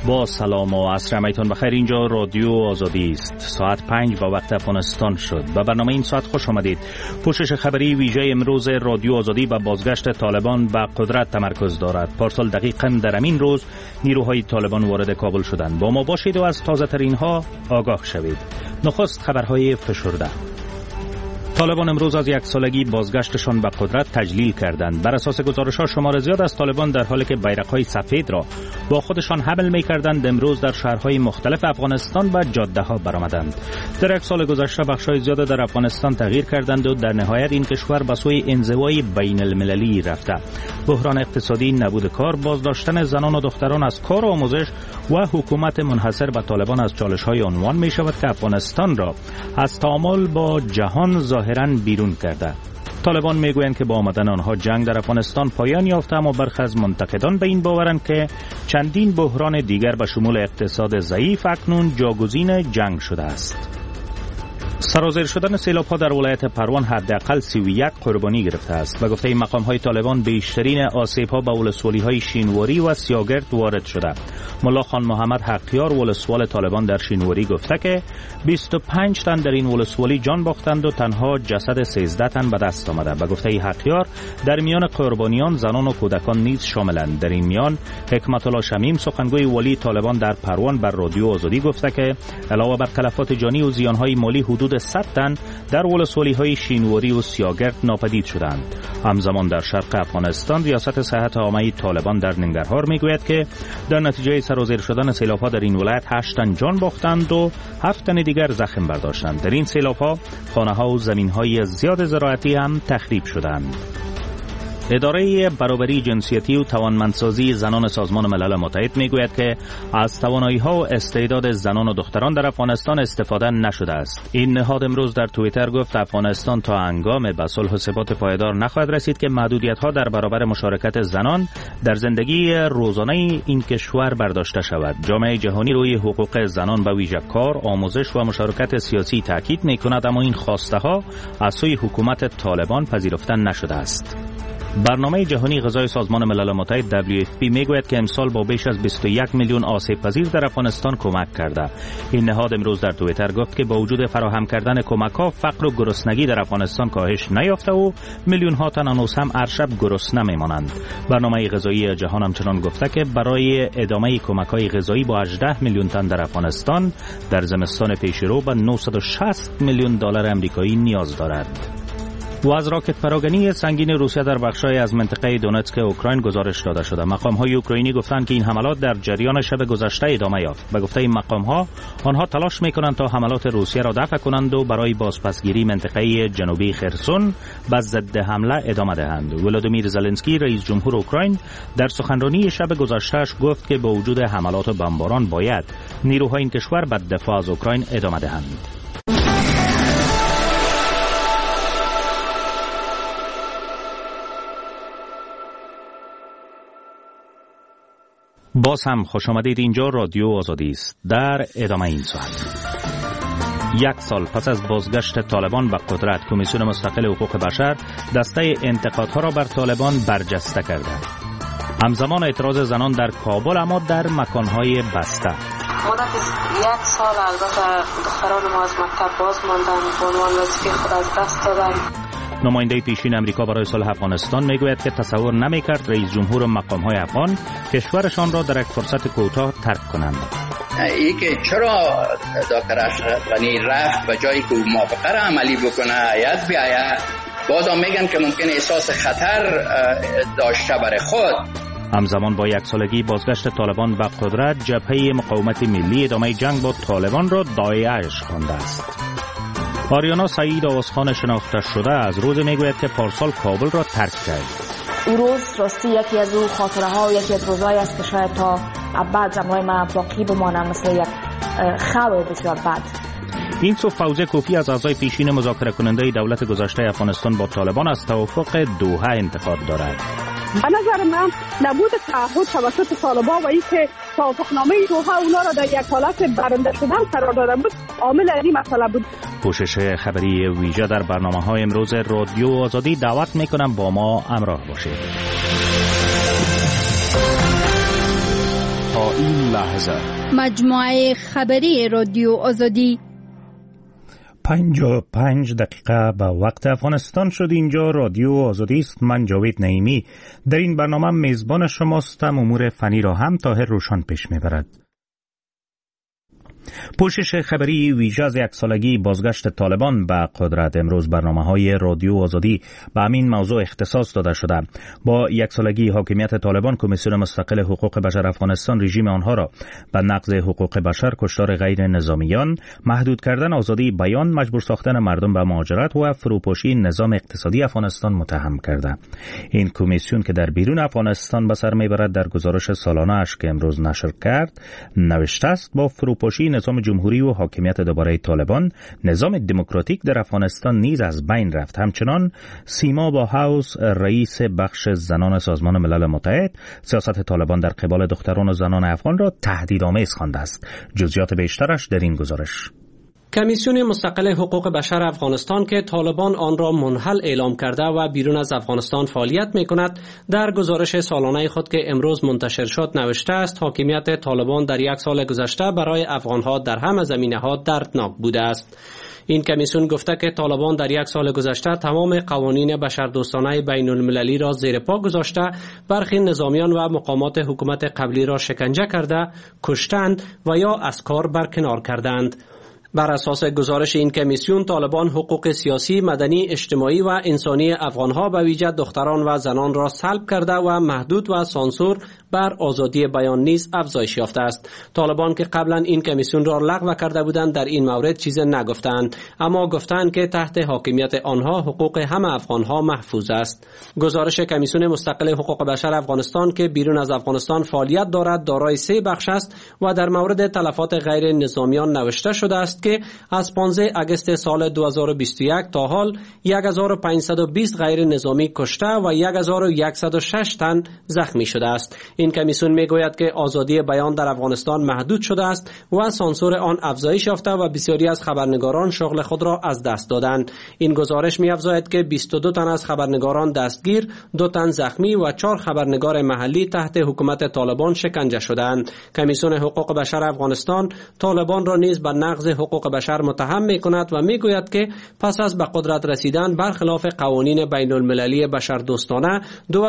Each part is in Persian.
با سلام و عصر همگیتون بخیر. اینجا رادیو آزادی است. ساعت 5 با وقت افغانستان شد. به برنامه این ساعت خوش آمدید. پوشش خبری ویژه امروز رادیو آزادی و بازگشت طالبان به قدرت تمرکز دارد. پارسال دقیقاً در همین روز نیروهای طالبان وارد کابل شدند. با ما باشید و از تازه ترین ها آگاه شوید. نخست خبرهای فشرده. طالبان امروز از یک سالگی بازگشتشان به قدرت تجلیل کردند. بر اساس گزارش‌ها شمار زیاد از طالبان در حالی که بیرق‌های سفید را با خودشان حمل می‌کردند امروز در شهرهای مختلف افغانستان و جاده‌ها برآمدند. در یک سال گذشته بخش‌های زیاد در افغانستان تغییر کردند و در نهایت این کشور به سوی انزوای بین‌المللی رفته. بحران اقتصادی، نبود کار، بازداشتن زنان و دختران از کار و آموزش و حکومت منحصر به طالبان از چالش‌های عنوان می‌شود که افغانستان را از تعامل با جهان ظاهراً بیرون کرده. طالبان میگویند که با آمدن آنها جنگ در افغانستان پایان یافته، اما برخی از منتقدان به این باورند که چندین بحران دیگر به شمول اقتصاد ضعیف اکنون جاگزین جنگ شده است. سرازیر شدن سیلاب‌ها در ولایت پروان حداقل 31 قربانی گرفته است. به گفته مقام‌های طالبان بیشترین آسیب‌ها به ولسوالی‌های شینواری و سیاگرد وارد شده. ملا خان محمد حقیار ولسوال طالبان در شینواری گفته که 25 تن در این ولسوالی جان باختند و تنها جسد 13 تن به دست آمده. به گفته حقیار در میان قربانیان زنان و کودکان نیز شاملند. در این میان حکمت الله شمیم سخنگوی ولی طالبان در پروان بر رادیو آزادی گفته که علاوه بر تلفات جانی و زیان‌های مالی حدود 100 تن در ولسوالی‌های شینواری و سیاگرد ناپدید شدند. همزمان در شرق افغانستان ریاست صحت عامه طالبان در ننگرهار میگوید که در نتیجه سرازیر شدن سیلاب‌ها در این ولایت 8 تن جان باختند و 7 تن دیگر زخم برداشتند. در این سیلاب‌ها خانه‌ها و زمین‌های زیاد زراعتی هم تخریب شدند. اداره برابری جنسیتی و توانمندسازی زنان سازمان ملل متحد میگوید که از توانایی‌ها و استعداد زنان و دختران در افغانستان استفاده نشده است. این نهاد امروز در توییتر گفت افغانستان تا هنگام به صلح و ثبات پایدار نخواهد رسید که محدودیت‌ها در برابر مشارکت زنان در زندگی روزانه این کشور برداشته شود. جامعه جهانی روی حقوق زنان به ویژه کار، آموزش و مشارکت سیاسی تاکید می‌کند، اما این خواسته‌ها از سوی حکومت طالبان پذیرفته نشده است. برنامه جهانی غذای سازمان ملل متحد WFP میگوید که امسال با بیش از 21 میلیون آسیب پذیر در افغانستان کمک کرده. این نهاد امروز در توییتر گفت که با وجود فراهم کردن کمک‌ها فقر و گرسنگی در افغانستان کاهش نیافته و میلیون ها تن هنوز هم هر شب گرسنه میمانند. برنامه غذایی جهان همچنان گفته که برای ادامه کمک‌های غذایی با 18 میلیون تن در افغانستان در زمستان پیشرو به 960 میلیون دلار آمریکایی نیاز دارد. و از راکت پراگنی سنگین روسیه در بخشای از منطقه دونتسک اوکراین گزارش داده شده. مقام‌های اوکراینی گفتند که این حملات در جریان شب گذشته ادامه یافت. به گفته این مقام‌ها آنها تلاش می‌کنند تا حملات روسیه را دفع کنند و برای بازپسگیری منطقه جنوبی خرسون به ضد حمله ادامه دهند. ولادیمیر زلنسکی رئیس جمهور اوکراین در سخنرانی شب گذشته‌اش گفت که با وجود حملات و بمباران باید نیروهای این کشور به دفاع از اوکراین ادامه دهند. باز هم خوش آمدید. اینجا رادیو آزادی است. در ادامه این ساعت 1 سال پس از بازگشت طالبان به قدرت، کمیسیون مستقل حقوق بشر دسته انتقادها را بر طالبان برجسته کرده. همزمان اعتراض زنان در کابل اما در مکانهای بسته. مدت 1 سال البته دختران ما از مکتب باز ماندن، به عنوان وظیفه خود از دست دادن. نماینده پیشین امریکا برای صلح افغانستان میگوید که تصور نمیکرد رئیس جمهور و مقام‌های افغان کشورشان را در یک فرصت کوتاه ترک کنند. ای که چرا دکتر اشرف غنی رفت و جایی که موافقه را عملی بکنه یاد بیاید، بازم میگن که ممکن احساس خطر داشته برای خود. همزمان با 1 سالگی بازگشت طالبان به قدرت، جبهه مقاومت ملی ادامه جنگ با طالبان را داعش خوانده است. آریانا سعید آوازخان شناخته شده از روز میگوید که پارسال کابل را ترک کرد. این روز راستی یکی از او خاطره ها و یکی از روزهایی است که شاید تا ابد زمانهای من باقی بمانم، مثل یک خلو بسیار بد. این سو فوزه کوفی از اعضای پیشین مذاکره کننده دولت گذشته افغانستان با طالبان از توافق دوحه انتقاد دارد. به نظر من نبود تعهد توسط طالبان و اینکه توافقنامه دوحه اونا را در یک حالت برنده شدن قرار داده بود عامل این مسئله بود. پوشش خبری ویژه در برنامه‌های امروز رادیو آزادی. دعوت میکنم با ما همراه باشید. تا این لحظه مجموعه خبری رادیو آزادی 55 دقیقه به وقت افغانستان شد. اینجا رادیو آزادی است. من جاوید نعیمی در این برنامه میزبان شماستم. امور فنی را هم طاهر روشن پیش میبرد. پوشش خبری ویژه از یک سالگی بازگشت طالبان به قدرت. امروز برنامه‌های رادیو آزادی به همین موضوع اختصاص داده شده. با یک سالگی حاکمیت طالبان، کمیسیون مستقل حقوق بشر افغانستان رژیم آنها را به نقض حقوق بشر، کشتار غیر نظامیان، محدود کردن آزادی بیان، مجبور ساختن مردم به مهاجرت و فروپاشی نظام اقتصادی افغانستان متهم کرده. این کمیسیون که در بیرون افغانستان به سر میبرد، در گزارش سالانه اش که امروز نشر کرد نوشته است با فروپاشی نظام جمهوری و حاکمیت دوباره طالبان، نظام دموکراتیک در افغانستان نیز از بین رفت. همچنان سیما باهاوس، رئیس بخش زنان سازمان ملل متحد، سیاست طالبان در قبال دختران و زنان افغان را تهدیدآمیز خوانده است. جزئیات بیشترش در این گزارش. کمیسیون مستقل حقوق بشر افغانستان که طالبان آن را منحل اعلام کرده و بیرون از افغانستان فعالیت می‌کند، در گزارش سالانه خود که امروز منتشر شد نوشته است حاکمیت طالبان در یک سال گذشته برای افغان‌ها در همه زمینه‌ها دردناک بوده است. این کمیسیون گفته که طالبان در یک سال گذشته تمام قوانین بشردوستانه بین المللی را زیر پا گذاشته، برخی نظامیان و مقامات حکومت قبلی را شکنجه کرده، کشتند و یا از کار برکنار کردند. بر اساس گزارش این کمیسیون، طالبان حقوق سیاسی، مدنی، اجتماعی و انسانی افغانها به ویژه دختران و زنان را سلب کرده و محدود و سانسور بر آزادی بیان نیز افزایش یافته است. طالبان که قبلا این کمیسیون را لغو کرده بودند در این مورد چیزی نگفتند، اما گفتند که تحت حاکمیت آنها حقوق همه افغانها محفوظ است. گزارش کمیسیون مستقل حقوق بشر افغانستان که بیرون از افغانستان فعالیت دارد دارای 3 بخش است و در مورد تلفات غیر نظامیان نوشته شده است که از 15 اگست سال 2021 تا حال 1520 غیر نظامی کشته و 1106 تن زخمی شده است. این کمیسیون میگوید که آزادی بیان در افغانستان محدود شده است و سانسور آن افزایش یافته و بسیاری از خبرنگاران شغل خود را از دست دادند. این گزارش می‌افزاید که 22 تن از خبرنگاران دستگیر، 2 تن زخمی و 4 خبرنگار محلی تحت حکومت طالبان شکنجه شدند. کمیسیون حقوق بشر افغانستان طالبان را نیز به نقض حقوق بشر متهم می‌کند و میگوید که پس از به قدرت رسیدن برخلاف قوانین بین المللی بشردوستانه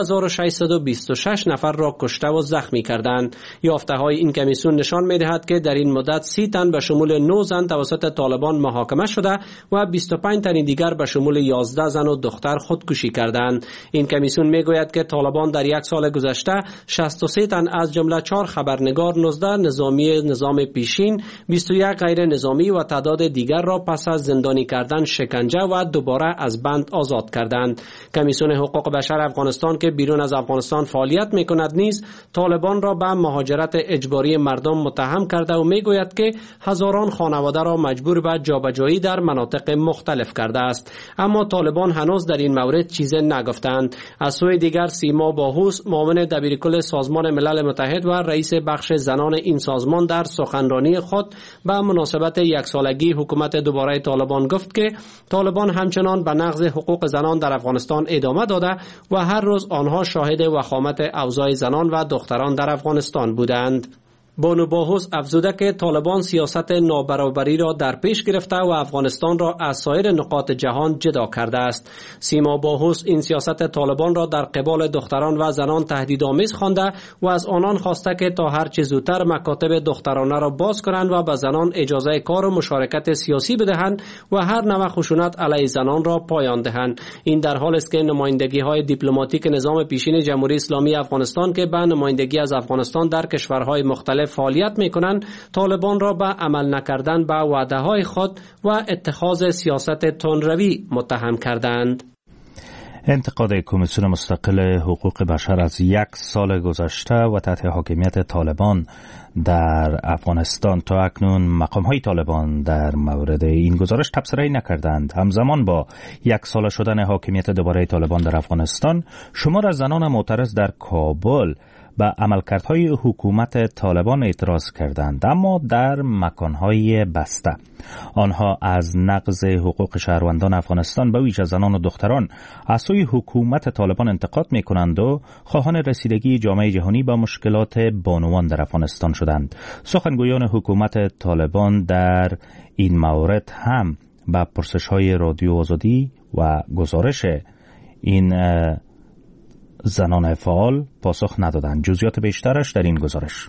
2626 نفر را کشته و زخمی کردند. یافته‌های این کمیسیون نشان می‌دهد که در این مدت 30 تن به شمول 9 زن توسط طالبان محاکمه شده و 25 تن دیگر به شمول 11 زن و دختر خودکشی کردند. این کمیسیون میگوید که طالبان در یک سال گذشته 63 تن از جمله 4 خبرنگار، 19 نظامی نظام پیشین، 21 غیر نظامی و تعداد دیگر را پس از زندانی کردن، شکنجه و دوباره از بند آزاد کردند. کمیسیون حقوق بشر افغانستان که بیرون از افغانستان فعالیت می‌کند نیز طالبان را به مهاجرت اجباری مردم متهم کرده و میگوید که هزاران خانواده را مجبور به جابجایی در مناطق مختلف کرده است. اما طالبان هنوز در این مورد چیزی نگفتند. از سوی دیگر سیما باهوس، معاون دبیرکل سازمان ملل متحد و رئیس بخش زنان این سازمان، در سخنرانی خود به مناسبت یک سالگی حکومت دوباره طالبان گفت که طالبان همچنان به نقض حقوق زنان در افغانستان ادامه داده و هر روز آنها شاهد وخامت اوضاع زنان و دختران در افغانستان بودند. بانو باهوس افزوده که طالبان سیاست نابرابری را در پیش گرفته و افغانستان را از سایر نقاط جهان جدا کرده است. سیما باهوس این سیاست طالبان را در قبال دختران و زنان تهدیدآمیز خوانده و از آنان خواسته که تا هر چه زودتر مکاتب دخترانه را باز کنند و به زنان اجازه کار و مشارکت سیاسی بدهند و هر نوع خشونت علیه زنان را پایان دهند. این در حالی است که نمایندگی‌های دیپلماتیک نظام پیشین جمهوری اسلامی افغانستان که به نمایندگی از افغانستان در کشورهای مختلف فعالیت میکنند، طالبان را به عمل نکردن به وعده‌های خود و اتخاذ سیاست تندروی متهم کردند. انتقاد کمیسیون مستقل حقوق بشر از یک سال گذشته و تحت حاکمیت طالبان در افغانستان. تا اکنون مقام‌های طالبان در مورد این گزارش تبصره‌ای نکردند. همزمان با یک سال شدن حاکمیت دوباره طالبان در افغانستان، شمار از زنان معترض در کابل به عملکردهای حکومت طالبان اعتراض کردند، اما در مکانهای بسته. آنها از نقض حقوق شهروندان افغانستان به ویژه زنان و دختران از سوی حکومت طالبان انتقاد می کنند و خواهان رسیدگی جامعه جهانی به مشکلات بانوان در افغانستان شدند. سخنگویان حکومت طالبان در این مورد هم به پرسش‌های رادیو آزادی و گزارش این زنان فعال پاسخ ندادند. جزئیات بیشترش در این گزارش.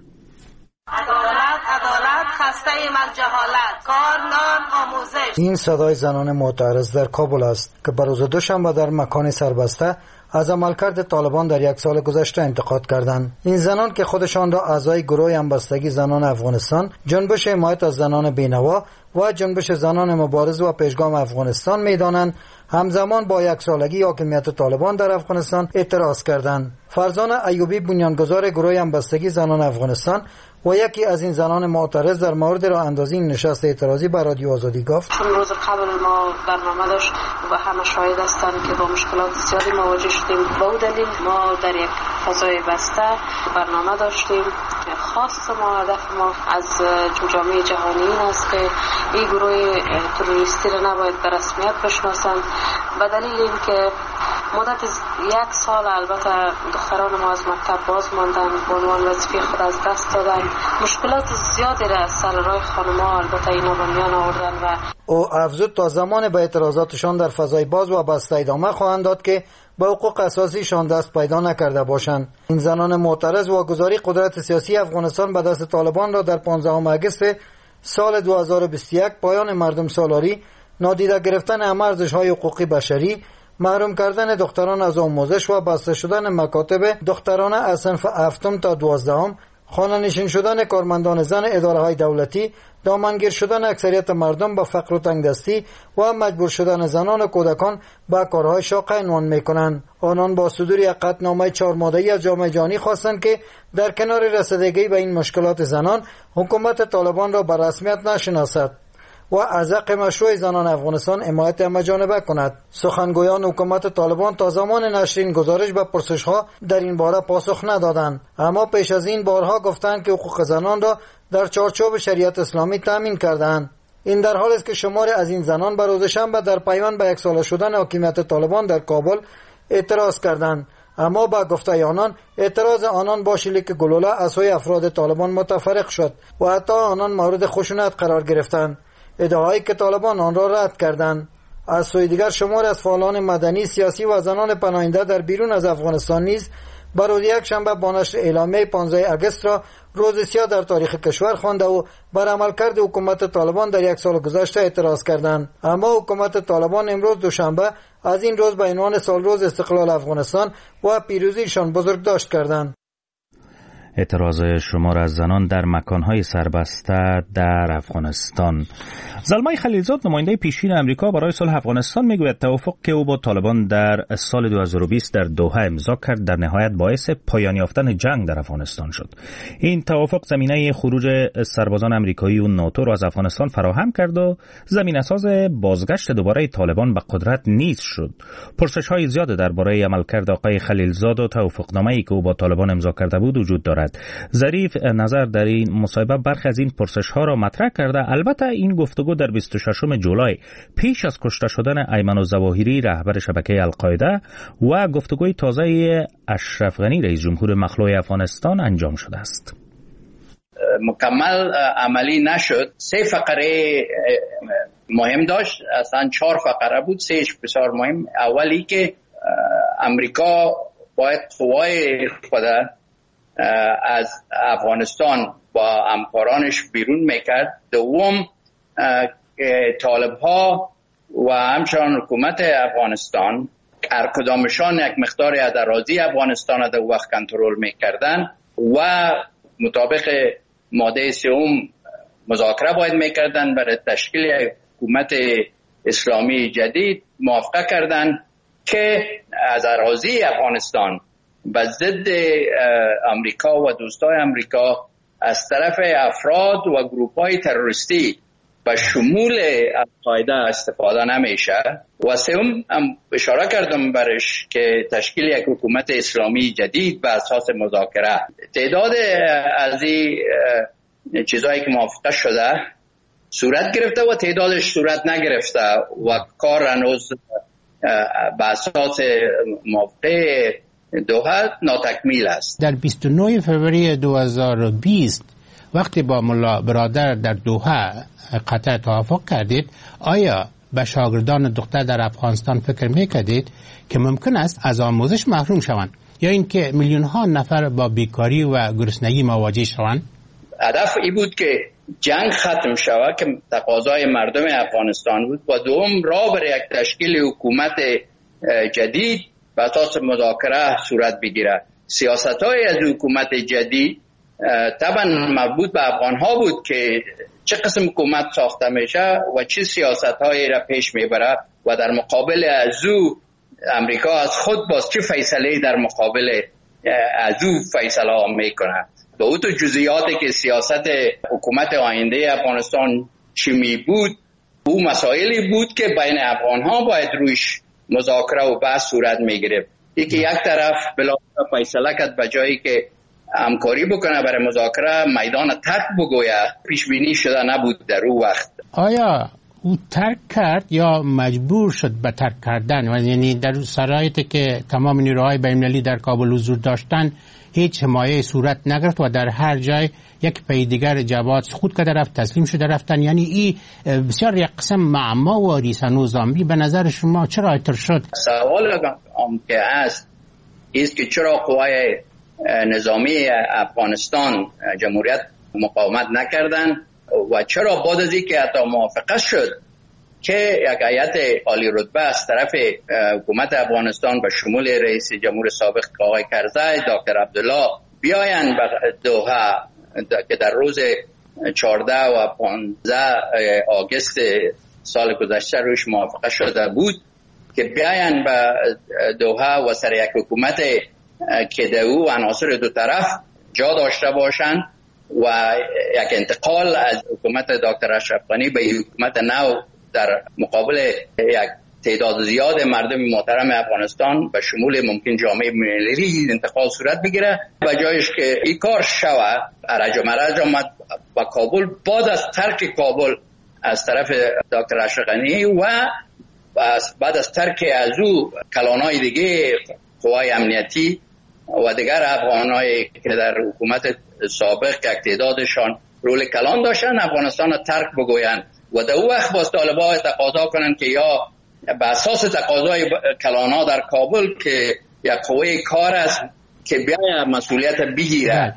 عدالت خسته من جهالت کار نان آموزش. این صدای زنان معترض در کابل است که بر روز دوشنبه در مکان سربسته از عملکرد طالبان در یک سال گذشته انتقاد کردند. این زنان که خودشان را اعضای گروه همبستگی زنان افغانستان، جنبش حمایت از زنان بینوا و جنبش زنان مبارز و پیشگام افغانستان می‌دانند، همزمان با یک سالگی حاکمیت طالبان در افغانستان اعتراض کردند. فرزانه ایوبی، بنیانگذار گروه همبستگی زنان افغانستان و یکی از این زنان معترض، در مورد راه اندازی این نشست اعتراضی با رادیو آزادی گفت: چون روز قبل ما برنامه داشت و همه شاهد هستند که با مشکلات زیادی مواجه شدیم. با اون دلیل ما در یک فضای بسته برنامه داشتیم. خاص ما، هدف ما از جامعه جهانی این است که این گروه تروریستی را نباید به رسمیت بشناسند، به دلیل اینکه مدت یک سال البته دختران ما از مکتب باز ماندن، به عنوان وظیفه خود از دست دادن. مشکلات زیادی را از سر راه خانم‌ها البته اینا به میان آوردن و او افزود تا زمان به اعتراضاتشان در فضای باز و بسته ادامه خواهند داد که به حقوق اساسیشان دست پیدا نکرده باشند. این زنان معترض واگذاری قدرت سیاسی افغانستان به دست طالبان را در 15 آگوست سال 2021، پایان مردم سالاری، نادیده گرفتن همه ارزش‌های حقوقی بشری، محروم کردن دختران از آموزش و بسته شدن مکاتب دخترانه از صنف 7 تا 12، خانه نشین شدن کارمندان زن اداره‌های دولتی، دامنگیر شدن اکثریت مردم با فقر و تنگدستی و مجبور شدن زنان و کودکان به کارهای شاق عنوان می‌کنند. آنان با صدور یک قطعنامه 4 ماده‌ای از جامعه جهانی خواستند که در کنار رسیدگی به این مشکلات زنان، حکومت طالبان را به رسمیت نشناسد و از حق مشروع زنان افغانستان حمایت همه‌جانبه کند. سخنگویان حکومت طالبان تا زمان نشر این گزارش به پرسش‌ها در این باره پاسخ ندادند، اما پیش از این بارها گفتند که حقوق زنان را در چارچوب شریعت اسلامی تامین کردند. این در حالی است که شماری از این زنان به روز شنبه در پیوند به یک ساله شدن حاکمیت طالبان در کابل اعتراض کردند، اما با گفته آنان اعتراض آنان با شلیک گلوله از سوی افراد طالبان متفرق شد و حتی آنان مورد خشونت قرار گرفتند، ادعایی که طالبان آن را رد کردند. از سوی دیگر شمار از فعالان مدنی، سیاسی و زنان پناهنده در بیرون از افغانستان نیز بر روز یک شنبه با نشر اعلامیه 15 آگوست را روز سیاه در تاریخ کشور خوانده و بر عملکرد حکومت طالبان در یک سال گذشته اعتراض کردند. اما حکومت طالبان امروز دوشنبه از این روز به عنوان سالروز استقلال افغانستان و پیروزیشان بزرگداشت کردند. اعتراض شمار از زنان در مکانهای سربسته در افغانستان. زلمای خلیلزاد، نماینده پیشین امریکا برای صلح افغانستان، میگوید توافق که او با طالبان در سال 2020 در دوحه امضا کرد در نهایت باعث پایان یافتن جنگ در افغانستان شد. این توافق زمینه خروج سربازان امریکایی و ناتو را از افغانستان فراهم کرد و زمینه‌ساز بازگشت دوباره طالبان به قدرت نیز شد. پرسش‌های زیاد درباره عملکرد آقای خلیلزاد و توافقنامه‌ای که او با طالبان امضا کرده بود وجود دارد. ظریف نظر در این مصاحبه برخی از این پرسش‌ها را مطرح کرده. البته این گفتگو در 26 جولای پیش از کشته شدن ایمن الظواهری رهبر شبکه القاعده و گفتگوی تازه اشرف غنی رئیس جمهور مخلوع افغانستان انجام شده است. مکمل عملی نشد. 3 فقره مهم داشت، اصلا 4 فقره بود. 3 بسیار مهم. اولی که امریکا باید قوای خود از افغانستان با همکارانش بیرون میکرد. دوم طالب ها و همچنان حکومت افغانستان هر کدامشان یک مقداری از اراضی افغانستان در وقت کنترل میکردن و مطابق ماده 3 مذاکره باید میکردن برای تشکیل حکومت اسلامی جدید. موافقه کردن که از اراضی افغانستان به ضد امریکا و دوستای امریکا از طرف افراد و گروپ‌های تروریستی به شمول القاعده استفاده نمیشه. و سوم هم اشاره کردم برش که تشکیل یک حکومت اسلامی جدید به اساس مذاکره. تعداد از این چیزهایی که موافقه شده صورت گرفته و تعدادش صورت نگرفته و کار هنوز به اساس موافقه دوحه ناتکمیل است. در 29 فوریه 2020 وقتی با ملا برادر در دوحه قطع توافق کردید، آیا به شاگردان دختر در افغانستان فکر میکردید که ممکن است از آموزش محروم شوند یا اینکه میلیون ها نفر با بیکاری و گرسنگی مواجه شوند؟ هدف این بود که جنگ ختم شود که تقاضای مردم افغانستان بود و دوم راه برای یک تشکیل حکومت جدید به اساس مذاکره صورت بگیره. سیاست‌های از حکومت جدید طبعا مربوط به افغان‌ها بود که چه قسم حکومت ساخته میشه و چه سیاست‌هایی را پیش میبره و در مقابل از او امریکا از خود باز چه فیصله در مقابل از او فیصله میکنه. به اون جزئیاتی که سیاست حکومت آینده افغانستان چی می بود، او مسائلی بود که بین افغان‌ها باید رویش مذاکره و بحث صورت میگرفت. یکی یک طرف بلا فیصله کرد به جایی که همکاری بکنه برای مذاکره میدان ترک بگویه، پیش بینی شده نبود در اون وقت. آیا او ترک کرد یا مجبور شد به ترک کردن؟ یعنی در شرایطی که تمام نیروهای بین‌المللی در کابل حضور داشتن هیچ حمایه صورت نگرفت و در هر جای یک پی دیگر جواد سقوط کرده رفت، تسلیم شده رفتن. یعنی این بسیار یک قسم معما و ریسان زامبی. به نظر شما چرا اینطور شد؟ سوال که است که چرا قوای نظامی افغانستان جمهوریت مقاومت نکردن و چرا بعد از اینکه حتی موافقه شد که یک هیئت عالی رتبه از طرف حکومت افغانستان به شمول رئیس جمهور سابق آقای کرزی، دکتر عبدالله بیاین به دوحه که در روز 14 و 15 آگوست سال گذشته روش موافقه شده بود که بیاین به دوحه و سر یک حکومت که دو عناصر دو طرف جا داشته باشند و یک انتقال از حکومت دکتر اشرف غنی به حکومت نو در مقابل یک تعداد زیاد مردم محترم افغانستان به شمول ممکن جامعه ملی انتقال صورت بگیره و جایش که این کار شوه ارج و مرج آمد و کابل بعد از ترک کابل از طرف دکتر اشرف غنی و بعد از ترک از او کلانهای دیگه قوای امنیتی و دیگر افغانایی که در حکومت سابق یک تعدادشان رول کلان داشتن افغانستان را ترک بگویند و در اون وقت باز طالبان تقاضا کنند که یا به اساس تقاضای کلانا در کابل که یک قوه کار است که بیاید مسئولیت بگیره.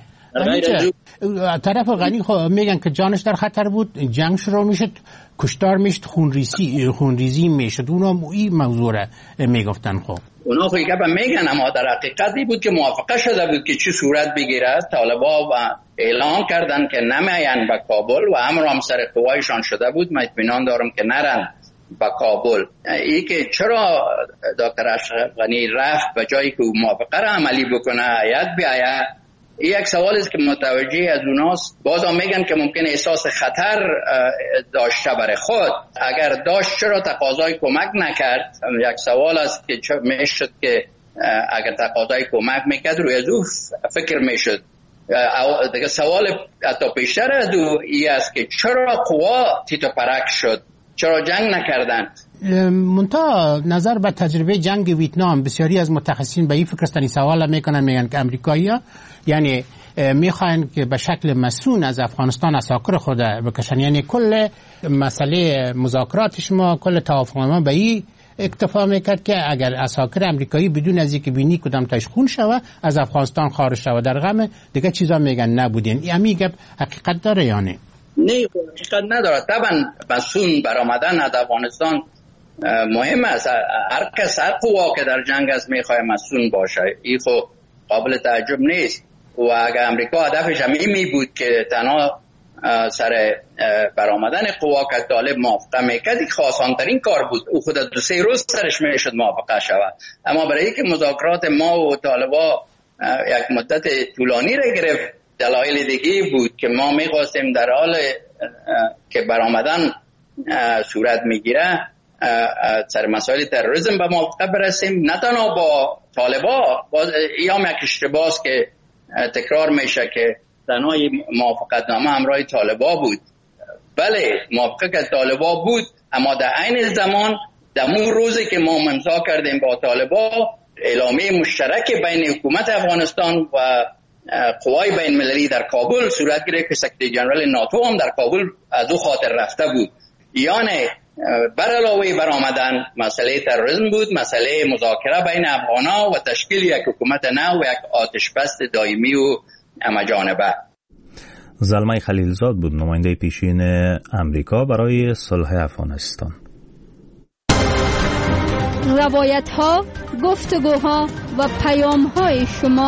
طرف غنی میگن که جانش در خطر بود، جنگ شروع میشد، کشتار میشد، خونریزی میشد. اونا این موضوع را میگفتن. خب اونا خیلی که میگن، اما در حقیقتی بود که موافقه شده بود که چی صورت بگیره. طالبان اعلان کردن که نمیاین به کابل و امر هم سر قوایشان شده بود. من اطمینان دارم که نرن به کابل. این که چرا دکتر اشرف غنی رفت به جایی که موافقه را عملی بکنه هیئت بیاید، یک سوال است که متوجه از اوناست. بازم میگن که ممکن احساس خطر داشته برای خود. اگر داشت چرا تقاضای کمک نکرد؟ یک سوال است که میشد که اگر تقاضای کمک میکرد روی از او فکر میشد. دیگه سوال حتی پیشتر از او این است که چرا قوا تیت و پرک شد؟ چرا جنگ نکردن؟ منتها نظر به تجربه جنگ ویتنام بسیاری از متخصصین به این فکر هستند، سوال میگن که امریکایی‌ها یعنی میخواین که به شکل مسئول از افغانستان اساکر خود بکشن. یعنی کل مسئله مذاکرات شما، کل توافقنامه به این اکتفا میکرد که اگر اساکر امریکایی بدون از اینکه بینی کدام تاش خون شوه از افغانستان خارج شوه. در غم دیگه چیزا میگن نبودین. این میگه حقیقت داره یا نه؟ نه حقیقت نداره. طبعا مسئول برآمدن از افغانستان مهم است. هر کس هر قوا که در جنگ است میخواد مسئول باشه، این خب قابل تعجب نیست. و اگر امریکا هدفش همین می بود که تنها سر برآمدن قوا که طالب موافقه میکرد، آسان‌ترین کار بود. او خود 2-3 روز سرش میشد موافقه شود. اما برای اینکه مذاکرات ما و طالبا یک مدت طولانی را گرفت، دلایل دیگه بود که ما میخواستیم در حال که برآمدن صورت میگیره سر مسائل تروریسم به موافقت برسیم، نه تنها با طالبا. یا یک اشتباه است که تکرار میشه که تنهای موافقتنامه همراه طالبا بود. بله، موافقت طالبا بود، اما در عین زمان در اون روزی که ما امضا کردیم با طالبا اعلامیه مشترک بین حکومت افغانستان و قوای بین المللی در کابل صورت گرفت که سکرتری جنرال ناتو هم در کابل از او خاطر رفته بود. یعنی بر علاوه برآمدن مسئله تروریسم بود، مسئله مذاکره بین افغانا و تشکیل یک حکومت نو و یک آتشبس دائمی و همه‌جانبه. زلمه خلیلزاد بود، نماینده پیشین امریکا برای صلح افغانستان. روایت‌ها، گفتگوها و پیام‌های شما.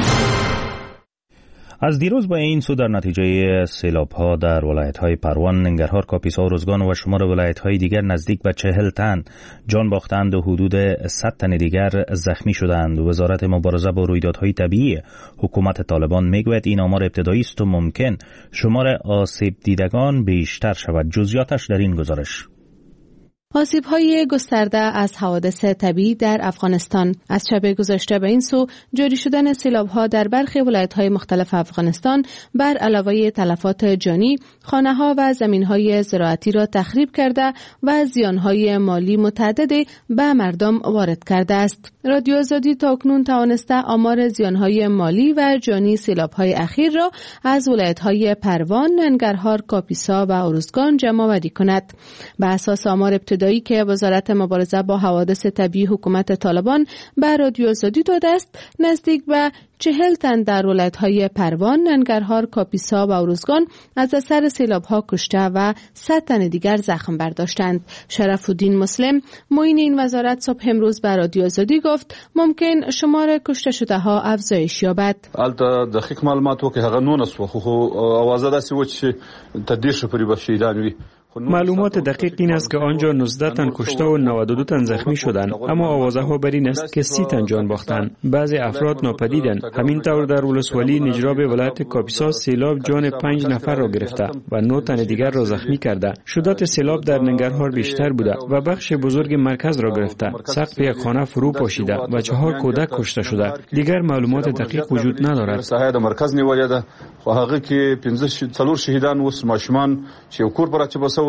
از دیروز به این سو در نتیجه سیلاب‌ها در ولایت‌های پروان، ننگرهار، کاپیسا و روزگان و شمار ولایت‌های دیگر نزدیک به 40 تن جان باختند و حدود 100 تن دیگر زخمی شدند. وزارت مبارزه با رویدادهای طبیعی حکومت طالبان میگوید این آمار ابتدایی است و ممکن شمار آسیب دیدگان بیشتر شود. جزئیاتش در این گزارش. آسیب‌های گسترده از حوادث طبیعی در افغانستان. از شب گذشته به این سو جاری شدن سیلاب‌ها در برخی ولایت‌های مختلف افغانستان بر علاوه تلفات جانی، خانه‌ها و زمین‌های زراعتی را تخریب کرده و زیان‌های مالی متعددی به مردم وارد کرده است. رادیو آزادی تاکنون توانسته آمار زیان‌های مالی و جانی سیلاب‌های اخیر را از ولایت‌های پروان، ننگرهار، کاپیسا و ارزگان جمع‌آوری کند. به اساس آمار ابتدایی که وزارت مبارزه با حوادث طبیعی حکومت طالبان به رادیو آزادی داده است، نزدیک به 40 تن در ولایت‌های پروان، ننگرهار، کاپیسا و ارزگان از اثر سیلاب‌ها کشته و 100 تن دیگر زخم برداشتند. شرف الدین مسلم، معین این وزارت، صبح امروز به رادیو آزادی گفت ممکن شمار کشته شده‌ها افزایش یابد. البته دقیق معلوماتو که هغه نونس خو اوازه داسې و چې تدریش پرې بشیدان وي. معلومات دقیق این است که آنجا 19 تن کشته و 92 تن زخمی شدند، اما آوازه ها بر این است که 30 تن جان باختند. بعضی افراد ناپدیدند. همین طور در ولسوالی نجراب ولایت کاپیسا سیلاب جان 5 نفر را گرفته و 9 تن دیگر را زخمی کرده. شدت سیلاب در ننگرهار بیشتر بوده و بخش بزرگ مرکز را گرفته. سقف یک خانه فرو پاشیده و 4 کودک کشته شده. دیگر معلومات دقیق وجود ندارد. ساحه مرکز نیولې ده، خو هغه کې 15 شهیدان اوس ماشومان چې کور پر اچ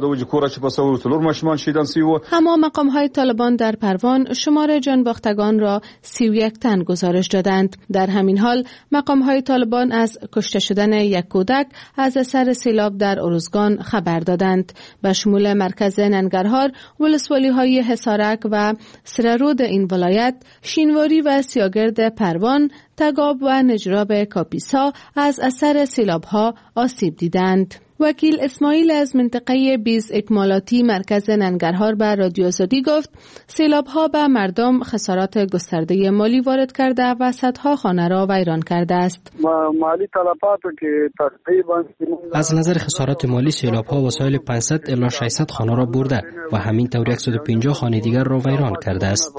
اما مقام‌های طالبان در پروان شمار جان باختگان را 31 تن گزارش دادند. در همین حال مقام‌های طالبان از کشته شدن یک کودک از اثر سیلاب در ارزگان خبر دادند. به شمول مرکز ننگرهار، ولسوالی‌های حصارک و سررود این ولایت، شینواری و سیاگرد پروان، تگاب و نجراب کاپیسا از اثر سیلاب‌ها آسیب دیدند. وکیل اسماعیل از منطقه بیز اکمالاتی مرکز ننگرهار به رادیو آزادی گفت سیلاب‌ها به مردم خسارات گسترده مالی وارد کرده و صدها خانه را ویران کرده است. مالی تلفاتو که تقریبا از نظر خسارات مالی سیلاب‌ها وسایل 500 الی 600 خانه را برده و همین طور 150 خانه دیگر را ویران کرده است.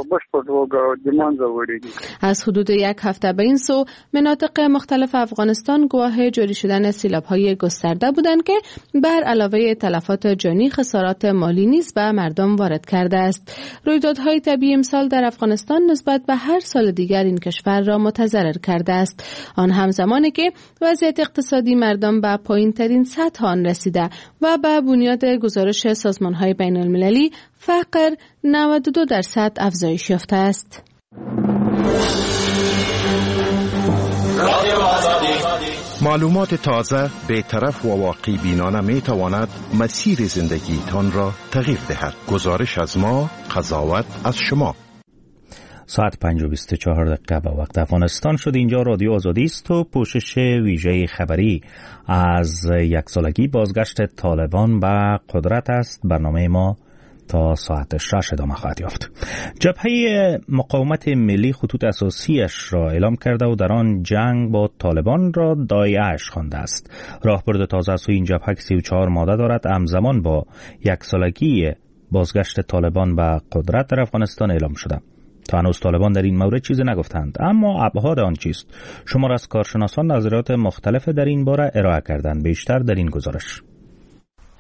از حدود یک هفته به این سو مناطق مختلف افغانستان گواه جاری شدن سیلاب‌های گسترده بودند که بر علاوه تلفات جانی خسارات مالی نیز به مردم وارد کرده است. رویدادهای طبیعی امسال در افغانستان نسبت به هر سال دیگر این کشور را متضرر کرده است. آن همزمانی که وضعیت اقتصادی مردم به پایین‌ترین سطح آن رسیده و به بنیاد گزارش سازمان‌های بین‌المللی فقر 92% افزایش یافته است. معلومات تازه، بی‌طرف و واقعی بینانه می تواند مسیر زندگیتان را تغییر دهد. گزارش از ما، قضاوت از شما. ساعت 5:24 به وقت افغانستان شد. اینجا رادیو آزادی است و پوشش ویژه خبری از یک سالگی بازگشت طالبان به قدرت است. برنامه ما تا ساعت 6 ادامه خواهد یافت. جبهه مقاومت ملی خطوط اساسیش را اعلام کرده و در آن جنگ با طالبان را دایعش خوانده است. راهبرد تازه از این جبهه 34 ماده دارد. همزمان با یک سالگی بازگشت طالبان به قدرت در افغانستان اعلام شده. تا هنوز طالبان در این مورد چیزی نگفتند، اما ابعاد آن چیست؟ شمار از کارشناسان نظریات مختلف در این باره ارائه کردند. بیشتر در این گزارش.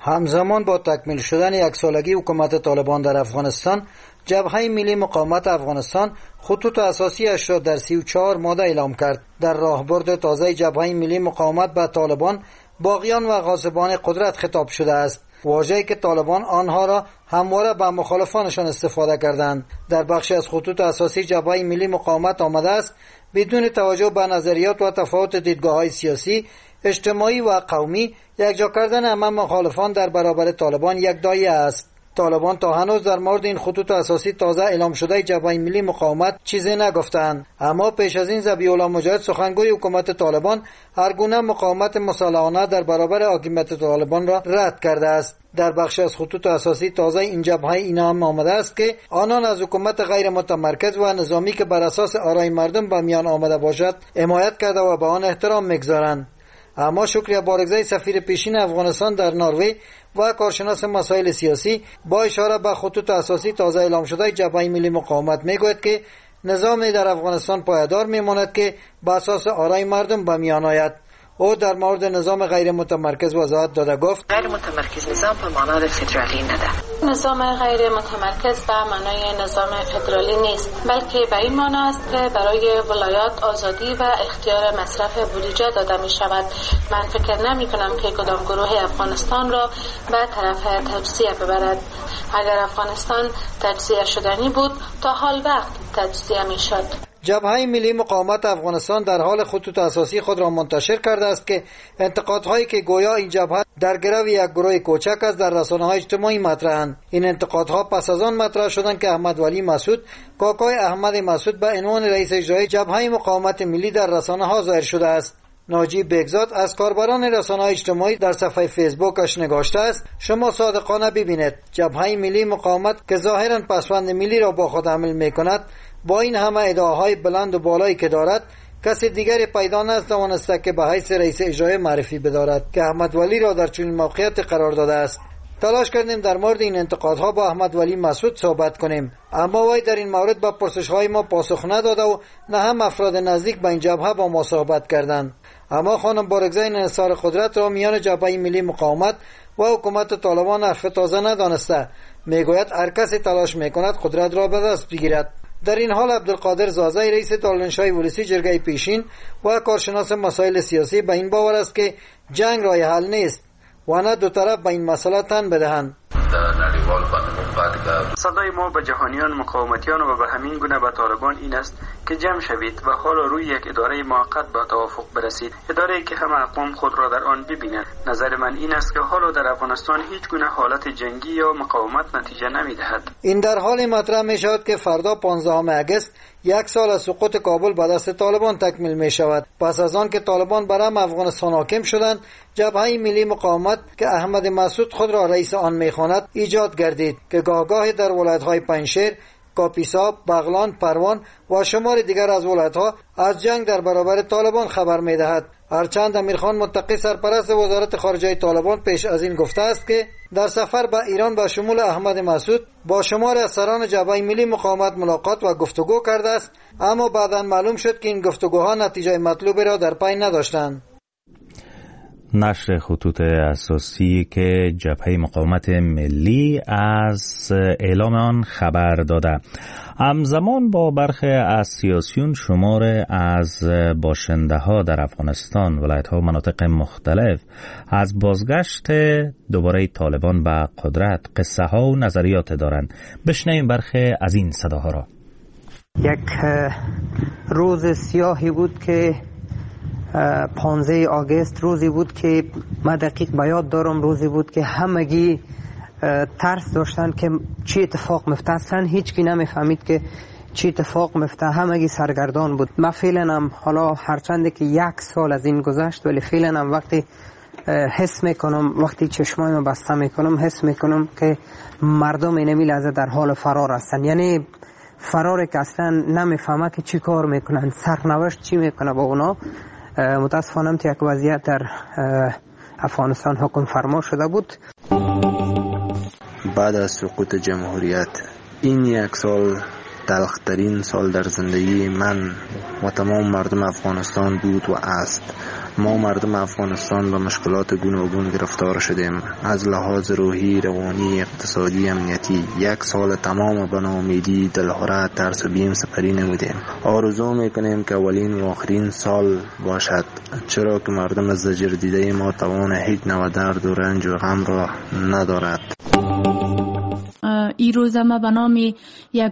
همزمان با تکمیل شدن یک سالگی حکومت طالبان در افغانستان، جبهه ملی مقاومت افغانستان خطوط اساسی اش را در 34 ماده اعلام کرد. در راهبرد تازه جبهه ملی مقاومت به طالبان، باغیان و غاصبان قدرت خطاب شده است، واژه‌ای که طالبان آنها را همواره به مخالفانشان استفاده کردند. در بخشی از خطوط اساسی جبهه ملی مقاومت آمده است بدون توجه به نظریات و تفاوت دیدگاه‌های سیاسی، اجتماعی و قومی، یکجا کردن همه مخالفان در برابر طالبان یک دایره است. طالبان تا هنوز در مورد این خطوط اساسی تازه اعلام شده جبهه ملی مقاومت چیزی نگفتند، اما پیش از این ذبیح الله مجاهد، سخنگوی حکومت طالبان، هر گونه مقاومت مسلحانه در برابر حاکمیت طالبان را رد کرده است. در بخش از خطوط اساسی تازه این جبهه اینا هم آمده است که آنان از حکومت غیر متمرکز و نظامی که بر اساس آرای مردم به میان آمده باشد حمایت کرده و به آن احترام می‌گذارند. اما شکریه بارگزای سفیر پیشین افغانستان در نروژ و کارشناس مسائل سیاسی با اشاره به خطوط اساسی تازه اعلام شده جبهه ملی مقاومت میگوید که نظامی در افغانستان پایدار میماند که بر اساس آرای مردم به میان آید. او در مورد نظام غیر متمرکز وضاحت داده گفت: غیر متمرکز نظام به معنای فدرالی نده. نظام غیر متمرکز به معنای نظام فدرالی نیست، بلکه به این معنی است که برای ولایات آزادی و اختیار مصرف بودجه داده می شود. من فکر نمی کنم که کدام گروه افغانستان را به طرف تجزیه ببرد. اگر افغانستان تجزیه شدنی بود تا حال وقت تجزیه می شد. جبهه ملی مقاومت افغانستان در حال خطوط اساسی خود را منتشر کرده است که انتقادهایی که گویا این جبهه در گرو یک گروه کوچک است در رسانه‌های اجتماعی مطرحند. این انتقادها پس از آن مطرح شدند که احمد ولی مسعود، کاکای احمد مسعود، به عنوان رئیس اجرایی جبهه مقاومت ملی در رسانه‌ها ظاهر شده است. ناجی بگزاد از کاربران رسانه‌های اجتماعی در صفحه فیسبوکش نگاشته است: شما صادقانه ببینید جبهه ملی مقاومت که ظاهراً پسوند ملی را با خود حمل می‌کند، با این همه ادعاهای بلند و بالایی که دارد، کسی دیگری پیدا نتوانسته که به حیث رئیس اجرایی معرفی بدارد که احمد ولی را در چنین موقعیت قرار داده است. تلاش کردیم در مورد این انتقادها با احمد ولی مسعود صحبت کنیم، اما وی در این مورد به پرسش‌های ما پاسخ نداده و نه هم افراد نزدیک به این جبهه با ما صحبت کردند. اما خانم بارگزای انحصار قدرت را میان جبهه ملی مقاومت و حکومت طالبان حرف تازه ندانسته. میگوید هر کسی تلاش میکند قدرت را به دست بگیرد. در این حال عبدالقادر زازی، رئیس دارالانشای ولسی جرگه پیشین و کارشناس مسائل سیاسی، به این باور است که جنگ راه حل نیست و نه دو طرف به این مسئله تن بدهند. صدای ما به جهانیان مقاومتیان و به همین گونه به طالبان این است که جمع شوید و حال روی یک اداره موقت به توافق برسید، اداره‌ای که همه اقوام خود را در آن ببینند. نظر من این است که حالا در افغانستان هیچ گونه حالت جنگی یا مقاومت نتیجه نمی‌دهد. این در حال مطرح می‌شود که فردا 15 اگست یک سال از سقوط کابل به دست طالبان تکمیل می شود. پس از آن که طالبان بر افغانستان حاکم شدند، جبهه ملی مقاومت که احمد مسعود خود را رئیس آن می‌خواند ایجاد گردید که گاهگاه در ولایت‌های پنجشیر، کاپیسا، بغلان، پروان و شمار دیگر از ولایت‌ها از جنگ در برابر طالبان خبر می‌دهد. هرچند امیرخان متقی، سرپرست وزارت خارجه طالبان، پیش از این گفته است که در سفر به ایران به شمول احمد مسعود با شمار از سران جبهه ملی مقاومت ملاقات و گفتگو کرده است، اما بعداً معلوم شد که این گفتگوها نتیجه مطلوبی را در پی نداشتند. نشر خطوط اساسی که جبهه مقاومت ملی از اعلام آن خبر داده. همزمان با برخی از سیاسیون شمار از باشنده ها در افغانستان، ولایت ها و مناطق مختلف از بازگشت دوباره طالبان به قدرت قصه ها و نظریات دارند. بشنویم برخی از این صداها را. یک روز سیاهی بود که 15 آگوست، روزی بود که من دقیق به یاد دارم، روزی بود که همگی ترس داشتن که چی اتفاق میفته. اصلا هیچ کی نمیفهمید که چی اتفاق میفته، همگی سرگردان بود. من فعلا هم حالا هرچند که 1 سال از این گذشت، ولی فعلا هم وقتی حس میکنم، وقتی چشمایمو بسته میکنم، حس میکنم که مردم اینمی لحظه در حال فرار هستن. یعنی فراری که اصلا نمیفهمه که چی کار میکنن، سرنوشت چی میکنه با اونا. متاسفانه یک وضعیت در افغانستان حکم فرما شده بود. بعد از سقوط جمهوریت این 1 سال تلخترین سال در زندگی من و تمام مردم افغانستان بود و است. ما مردم افغانستان به مشکلات گوناگون گرفتار شدیم، از لحاظ روحی، روانی، اقتصادی، امنیتی. 1 سال تمام به ناامیدی، دلهره، ترس و بیم سپری نمودیم. آرزو میکنیم که اولین و آخرین سال باشد، چرا که مردم از زجر دیده ما توان هیچ نوع درد و رنج و غم را ندارد. این روز ما به نام یک